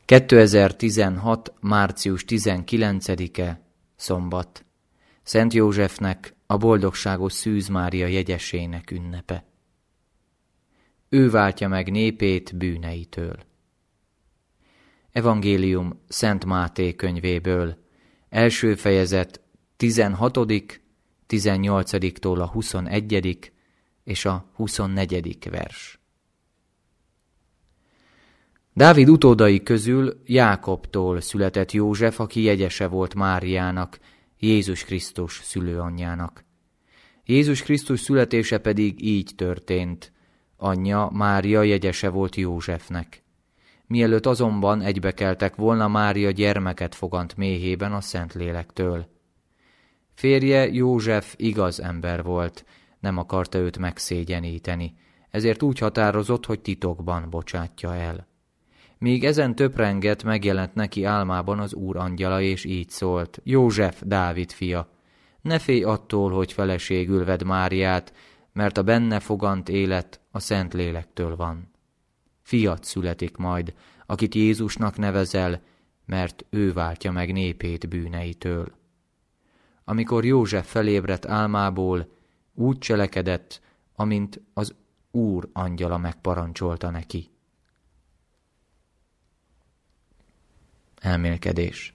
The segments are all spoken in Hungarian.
2016. március 19-e, szombat. Szent Józsefnek, a boldogságos Szűz Mária jegyesének ünnepe. Ő váltja meg népét bűneitől. Evangélium Szent Máté könyvéből, első fejezet 16., 18-tól a 21. és a 24. vers. Dávid utódai közül Jákobtól született József, aki jegyese volt Máriának, Jézus Krisztus szülőanyjának. Jézus Krisztus születése pedig így történt. Anyja Mária jegyese volt Józsefnek. Mielőtt azonban egybekeltek volna, Mária gyermeket fogant méhében a Szentlélektől. Férje József igaz ember volt, nem akarta őt megszégyeníteni, ezért úgy határozott, hogy titokban bocsátja el. Míg ezen töprengett, megjelent neki álmában az Úr angyala, és így szólt: József, Dávid fia, ne félj attól, hogy feleségül vedd Máriát, mert a benne fogant élet a Szentlélektől van. Fiat születik majd, akit Jézusnak nevezel, mert ő váltja meg népét bűneitől. Amikor József felébredt álmából, úgy cselekedett, amint az Úr angyala megparancsolta neki. Elmélkedés.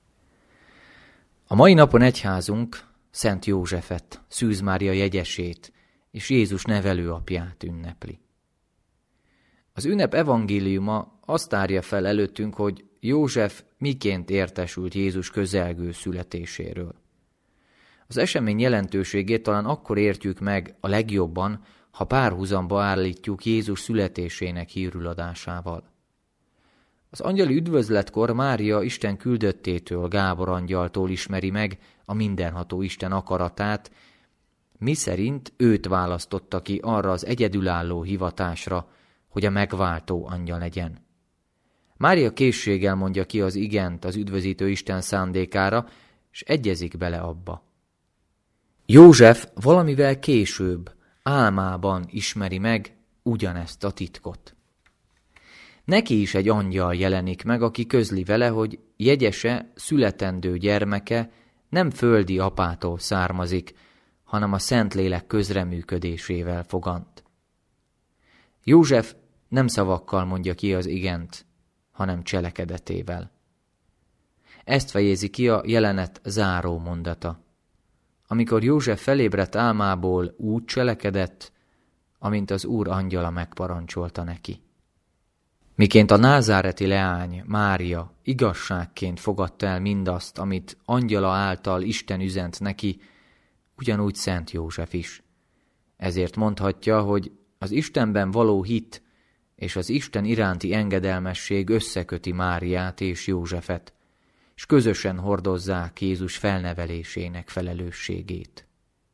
A mai napon egyházunk Szent Józsefet, Szűz Mária jegyesét és Jézus nevelőapját ünnepli. Az ünnep evangéliuma azt tárja fel előttünk, hogy József miként értesült Jézus közelgő születéséről. Az esemény jelentőségét talán akkor értjük meg a legjobban, ha párhuzamba állítjuk Jézus születésének hírüladásával. Az angyali üdvözletkor Mária Isten küldöttétől, Gábor angyaltól ismeri meg a mindenható Isten akaratát, miszerint őt választotta ki arra az egyedülálló hivatásra, hogy a megváltó angyal legyen. Mária készséggel mondja ki az igent az üdvözítő Isten szándékára, és egyezik bele abba. József valamivel később, álmában ismeri meg ugyanezt a titkot. Neki is egy angyal jelenik meg, aki közli vele, hogy jegyese, születendő gyermeke nem földi apától származik, hanem a Szentlélek közreműködésével fogant. József nem szavakkal mondja ki az igent, hanem cselekedetével. Ezt fejezi ki a jelenet záró mondata. Amikor József felébredt álmából, úgy cselekedett, amint az Úr angyala megparancsolta neki. Miként a názáreti leány, Mária igazságként fogadta el mindazt, amit angyala által Isten üzent neki, ugyanúgy Szent József is. Ezért mondhatja, hogy az Istenben való hit és az Isten iránti engedelmesség összeköti Máriát és Józsefet, és közösen hordozzák Jézus felnevelésének felelősségét.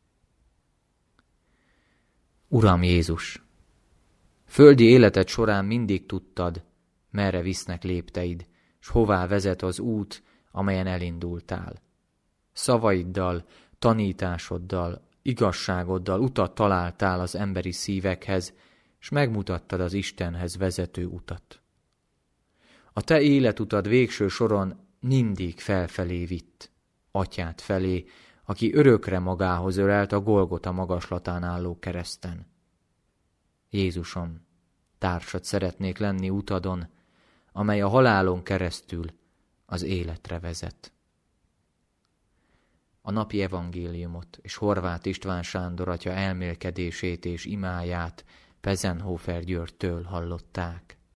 Uram Jézus! Földi életed során mindig tudtad, merre visznek lépteid, s hová vezet az út, amelyen elindultál. Szavaiddal, tanításoddal, igazságoddal utat találtál az emberi szívekhez, s megmutattad az Istenhez vezető utat. A te életutad végső soron mindig felfelé vitt, Atyád felé, aki örökre magához ölelt a Golgota magaslatán álló kereszten. Jézusom, társad szeretnék lenni utadon, amely a halálon keresztül az életre vezet. A napi evangéliumot és Horváth István Sándor atya elmélkedését és imáját Pezenhofer Györgytől hallották.